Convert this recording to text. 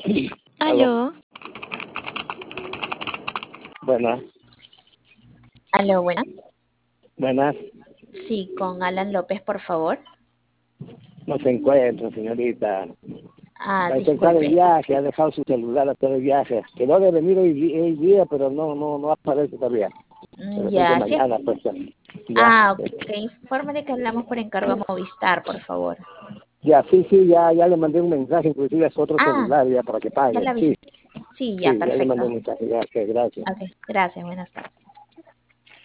Aló, Aló, buenas, aló, buenas. buenas. Sí, con Alan López, por favor. No se encuentra, señorita. Ah, Va a empezar el disculpe. viaje, ha dejado su celular a todo el viaje. Quedó de venir hoy día, pero no aparece todavía. De repente Ya, sí. mañana, pues ya. Ah, ok. Infórmele que hablamos por encargo a Movistar, por favor. Ya, sí, ya le mandé un mensaje, inclusive a su otro Ah, celular, ya para que ya pague. la Sí, avisé. Sí, ya, sí, ya le mandé perfecto. un mensaje, ya, que gracias. Ok, gracias, buenas tardes.